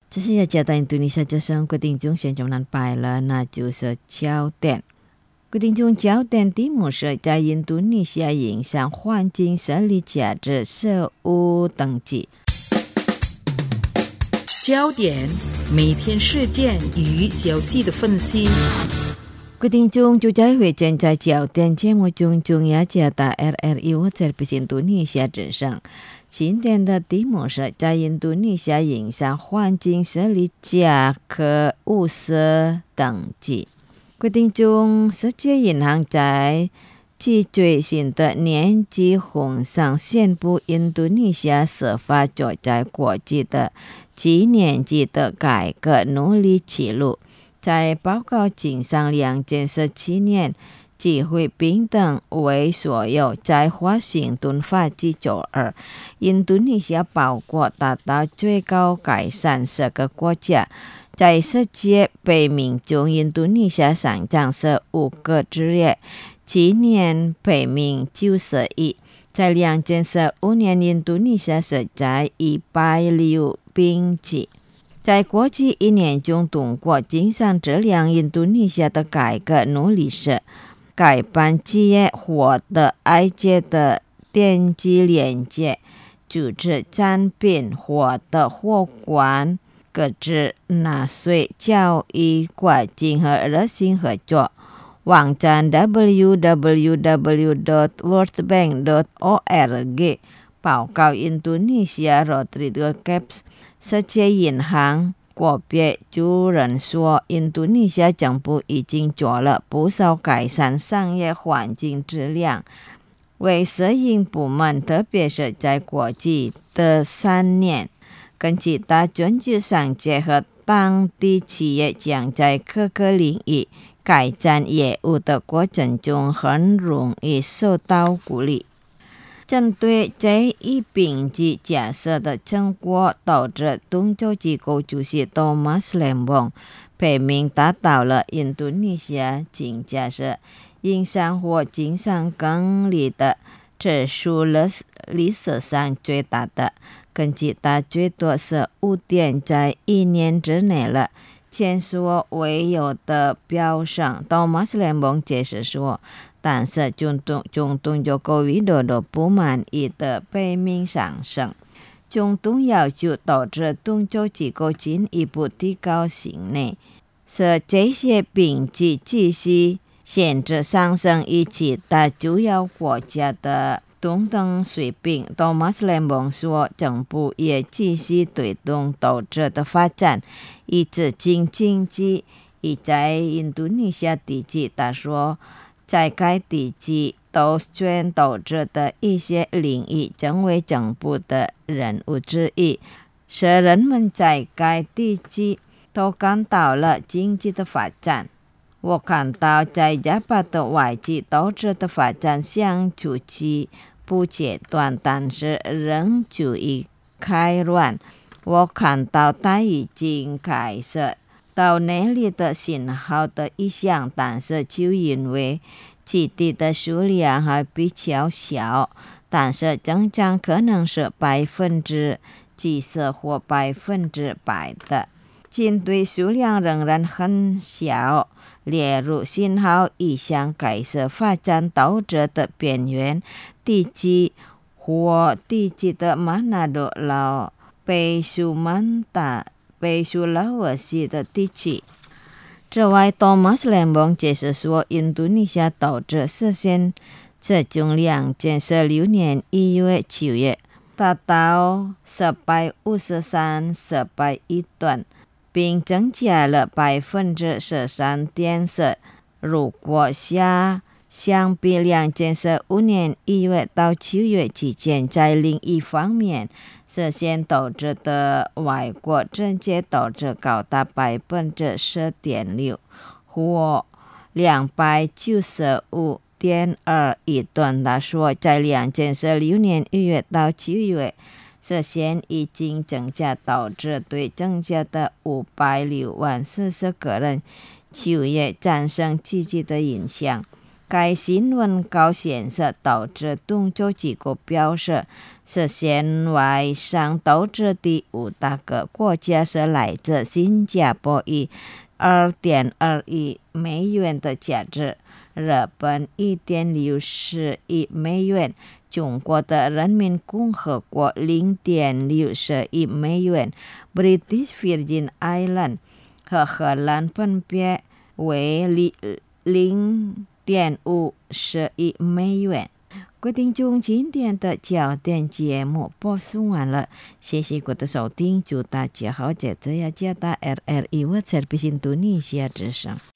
这是加拿大印度尼西亚之声决定中现中南拜了，那就是焦点。决定中焦点题目是在印度尼西亚影响环境、生理价值、食物等级。 焦点每天事件与消息的分析。 决定中就在会见在焦点节目中，中亚加拿大 RRI 或者是印度尼西亚之声。今天的题目是在印度尼西亚影响环境、生理价格、物色等级。决定中，世界银行在其最新的年纪红上宣布，印度尼西亚设法走在国际的几年级的改革努力之路。在报告经上2017年，机会平等为所有，在华盛顿法纪92，印度尼西亚包括达到最高改善10个国家。在世界排名中，印度尼西亚上涨15个之列，今年排名91。在2015年，印度尼西亚是在106名级。在过去一年中，通过经商质量印度尼西亚的改革努力是改办企业获得外界的电机连接，组织产品获得货管、各自纳税、教育、国境和热心合作。网站 www.worldbank.org 报告印度尼西亚 Rodrigo Caps 世界银行国别主任说，印度尼西亚政府已经做了不少改善商业环境质量，为私营部门，特别是在过去的3年，跟其他经济商界和当地企业将在各个领域改善业务的过程中很容易受到鼓励。针对这一评级假设的成果，导致东洲机构主席 Thomas Lembong 排名达到了印度尼西亚经假设影响或经商更力的指数历史上最大的，跟其他最多是5点，在1年之内了。前所未有的飙升。Thomas Lembong 解释说，但是中东就够遇到的不满意的排名上升，中东要求导致东洲机构进一步提高性能，使这些评级继续限制上升以其他主要国家的同等水平。Thomas Lembong 说，政府也继续推动投资的发展，以刺激经济。以在印度尼西亚地区，他说，在该地区都选投资的一些领域成为政府的任务之一，使人们在该地区都感到了经济的发展。我看到在日本的外籍投资的发展相初期不阶段，但是仍处于开乱。我看到它已经开始到那里的信号的意向，但是就因为基地的数量还比较小，但是增长可能是70%或100%的。舰队数量仍然很小，例如信号意向开始发展导致的边缘地区或地区的马纳多劳、北苏曼达、北苏拉沃西的地区。此外， Thomas Lembong 解释说，印度尼西亚投资实现自从2016年1月9月达到453亿吨，并增加了 13.4%。 如果相比2015年1月到9月期间，在另一方面实现投资的外国直接投资高达 10.6%， 或 295.2亿吨。他说，在2016年1月到9月实现已经增加投资对增加的506万40个人就业战胜积极的影响。 该新闻稿显示，导致动作机构表示，是线外上导致第5大个国家是来自新加坡，以2.2亿美元的价值，日本1.60亿美元，中国的人民共和国0.60亿美元， British Virgin Island 和荷兰分别为0.50亿美元。各位听众，今天的焦点节目播送完了，谢谢各位的收听，祝大家好，这样接待 RRI World Service Indonesia 之声。